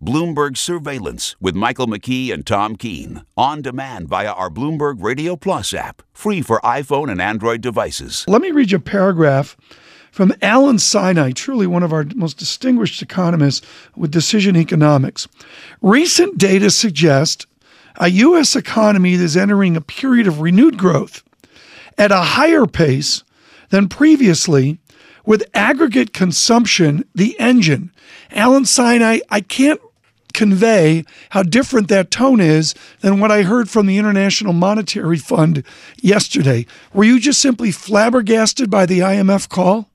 Bloomberg Surveillance with Michael McKee and Tom Keene. On demand via our Bloomberg Radio Plus app. Free for iPhone and Android devices. Let me read you a paragraph from Alan Sinai, truly one of our most distinguished economists with Decision Economics. Recent data suggest a U.S. economy that is entering a period of renewed growth at a higher pace than previously, with aggregate consumption the engine. Alan Sinai, I can't convey how different that tone is than what I heard from the International Monetary Fund yesterday. Were you just simply flabbergasted by the IMF call?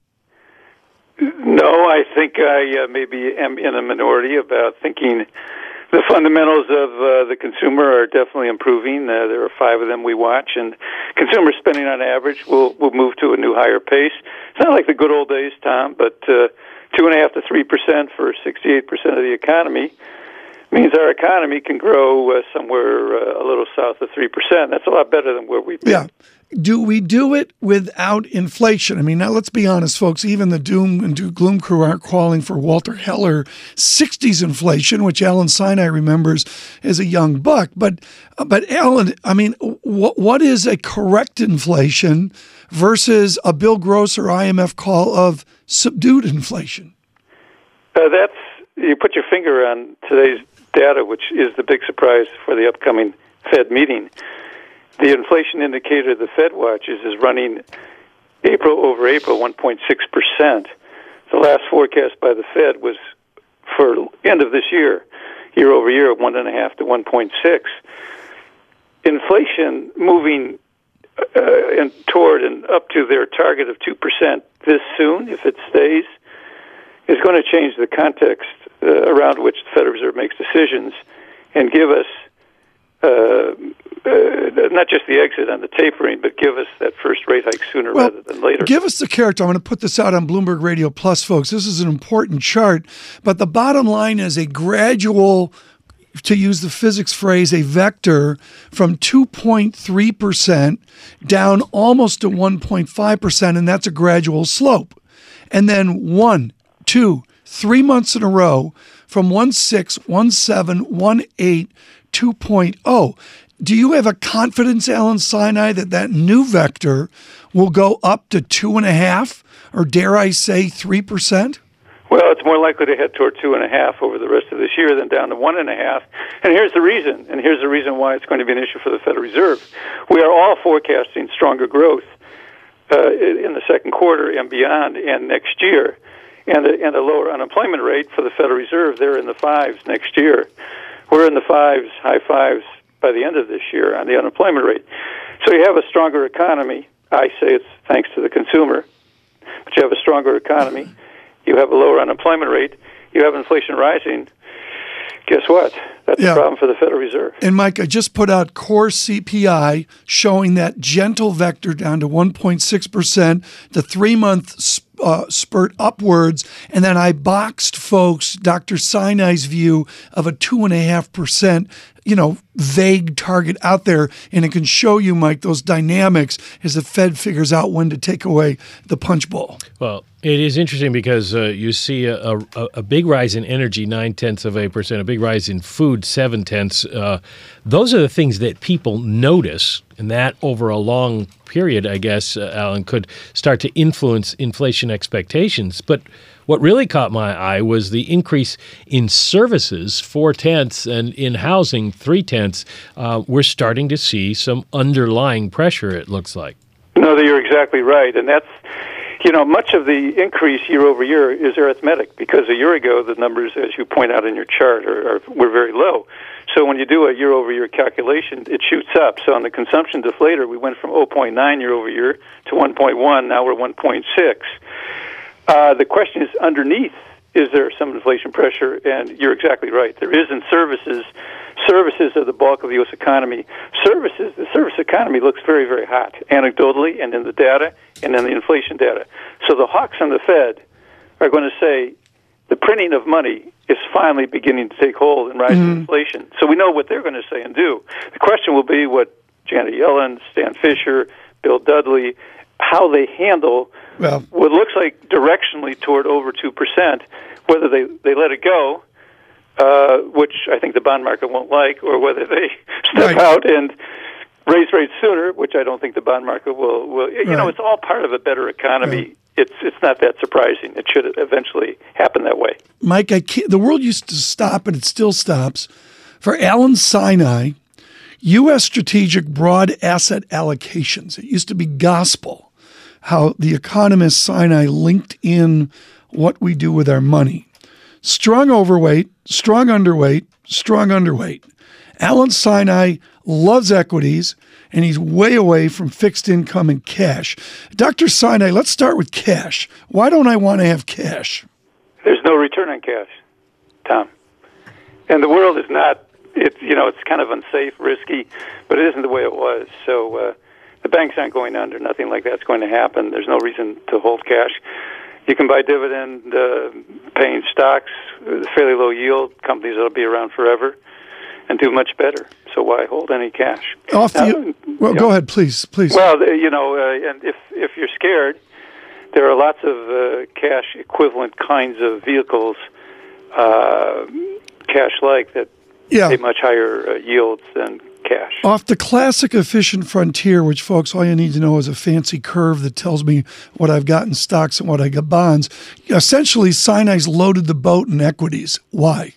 No, I think I maybe am in a minority about thinking the fundamentals of the consumer are definitely improving. There are 5 of them we watch, and consumer spending on average will move to a new higher pace. It's not like the good old days, Tom, but 2.5% to 3% for 68% of the economy means our economy can grow somewhere a little south of 3%. That's a lot better than where we've been. Yeah. Do we do it without inflation? I mean, now let's be honest, folks. Even the doom and gloom crew aren't calling for Walter Heller 60s inflation, which Alan Sinai remembers as a young buck. But Alan, I mean, what is a correct inflation versus a Bill Gross or IMF call of subdued inflation? You put your finger on today's data, which is the big surprise for the upcoming Fed meeting. The inflation indicator the Fed watches is running April over April 1.6%. The last forecast by the Fed was for end of this year over year, 1.5 to 1.6. Inflation moving toward and up to their target of 2% this soon, if it stays, is going to change the context around which the Federal Reserve makes decisions and give us not just the exit on the tapering, but give us that first rate hike sooner rather than later. Give us the character. I'm going to put this out on Bloomberg Radio Plus, folks. This is an important chart, but the bottom line is a gradual, to use the physics phrase, a vector from 2.3% down almost to 1.5%, and that's a gradual slope. And then 1, 2, 3 months in a row from 1.6, 1.7, 1.8, 2.0. Do you have a confidence, Alan Sinai, that new vector will go up to 2.5%, or dare I say 3%? Well, it's more likely to head toward 2.5% over the rest of this year than down to 1.5%. And here's the reason why it's going to be an issue for the Federal Reserve. We are all forecasting stronger growth in the second quarter and beyond and next year. And a lower unemployment rate for the Federal Reserve, they're in the 5s next year. We're in the 5s, high 5s by the end of this year on the unemployment rate. So you have a stronger economy. I say it's thanks to the consumer. But you have a stronger economy. You have a lower unemployment rate. You have inflation rising. Guess what? That's a problem for the Federal Reserve. And Mike, I just put out core CPI showing that gentle vector down to 1.6%, the 3-month spurt upwards, and then I boxed folks Dr. Sinai's view of a 2.5%, vague target out there, and it can show you, Mike, those dynamics as the Fed figures out when to take away the punch bowl. Well, it is interesting because you see a big rise in energy, 0.9%, a big rise in food, 0.7%. Those are the things that people notice, and that over a long period, I guess, Alan, could start to influence inflation expectations. But what really caught my eye was the increase in services, 0.4%, and in housing, 0.3%. We're starting to see some underlying pressure, it looks like. No, you're exactly right. And that's, much of the increase year over year is arithmetic, because a year ago the numbers, as you point out in your chart, were very low. So when you do a year-over-year calculation, it shoots up. So on the consumption deflator, we went from 0.9 year-over-year to 1.1. Now we're 1.6. The question is, underneath, is there some inflation pressure? And you're exactly right. There is in services. Services are the bulk of the U.S. economy. The service economy looks very, very hot, anecdotally and in the data and in the inflation data. So the hawks on the Fed are going to say the printing of money is finally beginning to take hold in rising inflation. So we know what they're going to say and do. The question will be what Janet Yellen, Stan Fischer, Bill Dudley, how they handle what looks like directionally toward over 2%, whether they let it go which I think the bond market won't like, or whether they Right. step out and raise rates sooner, which I don't think the bond market will. You know, Right. it's all part of a better economy. It's not that surprising. It should eventually happen that way. Mike, the world used to stop, and it still stops. For Alan Sinai, U.S. strategic broad asset allocations. It used to be gospel, how the economist Sinai linked in what we do with our money. Strong overweight, strong underweight, strong underweight. Alan Sinai loves equities, and he's way away from fixed income and cash. Dr. Sinai, let's start with cash. Why don't I want to have cash? There's no return on cash, Tom. And the world is not, it's kind of unsafe, risky, but it isn't the way it was. So the banks aren't going under. Nothing like that's going to happen. There's no reason to hold cash. You can buy dividend-paying stocks, fairly low yield, companies that will be around forever and do much better. So why hold any cash? Go ahead, please. Well, and if you're scared, there are lots of cash equivalent kinds of vehicles, cash-like, that pay much higher yields than cash. Off the classic efficient frontier, which, folks, all you need to know is a fancy curve that tells me what I've got in stocks and what I got bonds. Essentially, Sinai's loaded the boat in equities. Why?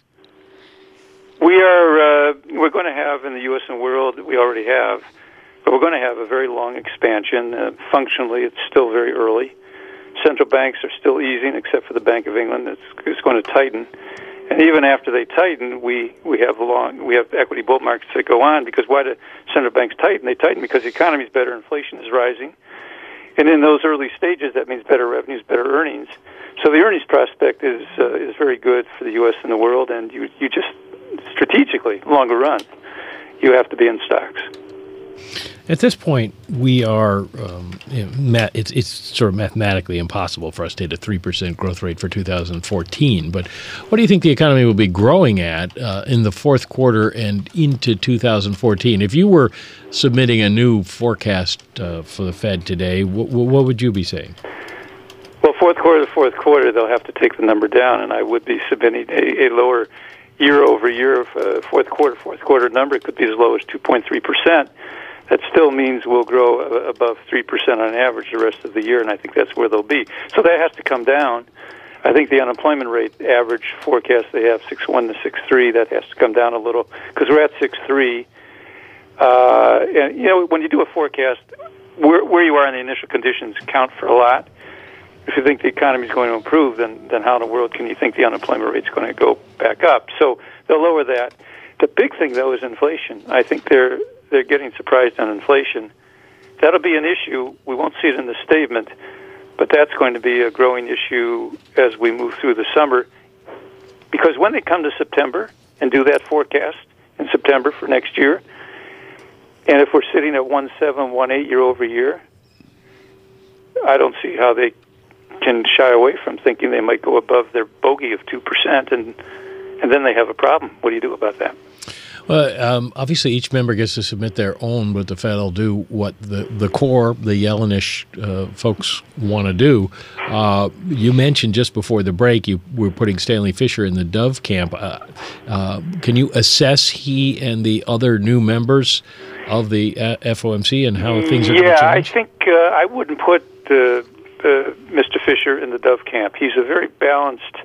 We're going to have in the U.S. and world, we already have, but we're going to have a very long expansion. Functionally, it's still very early. Central banks are still easing, except for the Bank of England. It's going to tighten. And even after they tighten, we have equity bull markets that go on, because why do central banks tighten? They tighten because the economy is better, inflation is rising. And in those early stages, that means better revenues, better earnings. So the earnings prospect is very good for the U.S. and the world, and you just strategically, longer run, you have to be in stocks. At this point, we are, it's sort of mathematically impossible for us to hit a 3% growth rate for 2014. But what do you think the economy will be growing at in the fourth quarter and into 2014? If you were submitting a new forecast for the Fed today, what would you be saying? Well, fourth quarter, they'll have to take the number down, and I would be submitting a lower year-over-year fourth quarter number. It could be as low as 2.3%. That still means we'll grow above 3% on average the rest of the year, and I think that's where they'll be. So that has to come down. I think the unemployment rate average forecast they have 6.1 to 6.3. That has to come down a little because we're at 6.3. And when you do a forecast, where you are in the initial conditions count for a lot. If you think the economy is going to improve, then how in the world can you think the unemployment rate is going to go back up? So they'll lower that. The big thing, though, is inflation. I think they're getting surprised on inflation. That'll be an issue. We won't see it in the statement, but that's going to be a growing issue as we move through the summer. Because when they come to September and do that forecast in September for next year, and if we're sitting at 1.7, 1.8 year over year, I don't see how they can shy away from thinking they might go above their bogey of 2%, and then they have a problem. What do you do about that? Well, obviously each member gets to submit their own, but the Fed will do what the core, the Yellenish folks want to do. You mentioned just before the break you were putting Stanley Fischer in the Dove camp. Can you assess he and the other new members of the FOMC and how things are going to change? Yeah, I think I wouldn't put Mr. Fischer in the Dove camp. He's a very balanced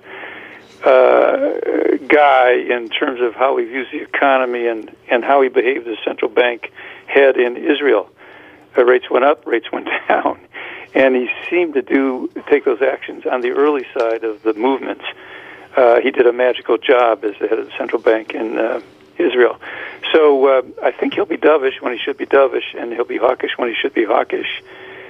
guy in terms of how he views the economy and how he behaves as central bank head in Israel. Rates went up, rates went down, and he seemed to take those actions on the early side of the movements. He did a magical job as the head of the central bank in Israel. So I think he'll be dovish when he should be dovish, and he'll be hawkish when he should be hawkish.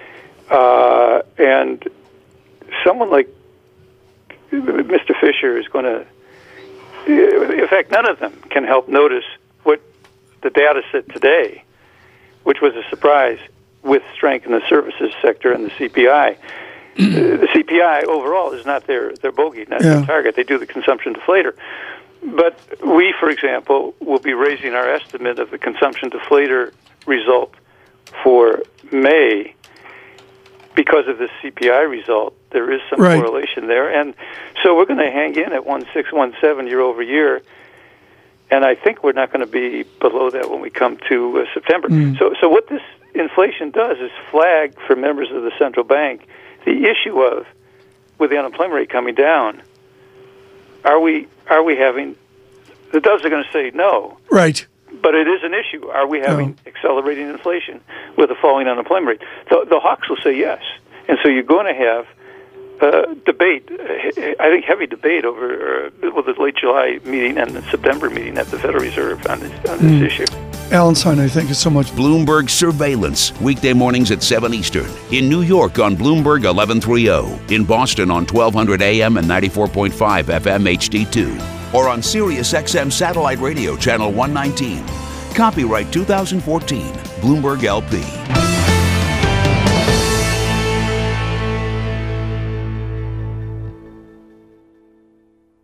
And someone like Mr. Fischer is going to, in fact, none of them can help notice what the data said today, which was a surprise with strength in the services sector and the CPI. The CPI overall is not their bogey, not their target. They do the consumption deflator. But we, for example, will be raising our estimate of the consumption deflator result for May because of this CPI result. There is some correlation there. And so we're going to hang in at 1.6, 1.7 year over year. And I think we're not going to be below that when we come to September. So what this inflation does is flag for members of the central bank the issue of, with the unemployment rate coming down, are we having, the doves are going to say no. Right. But it is an issue. Are we having accelerating inflation with a falling unemployment rate? The hawks will say yes. And so you're going to have debate, I think heavy debate over the late July meeting and the September meeting at the Federal Reserve on this issue. Alan Steiner, thank you so much. Bloomberg Surveillance, weekday mornings at 7 Eastern. In New York on Bloomberg 1130. In Boston on 1200 AM and 94.5 FM HD2. Or on Sirius XM Satellite Radio Channel 119. Copyright 2014, Bloomberg LP.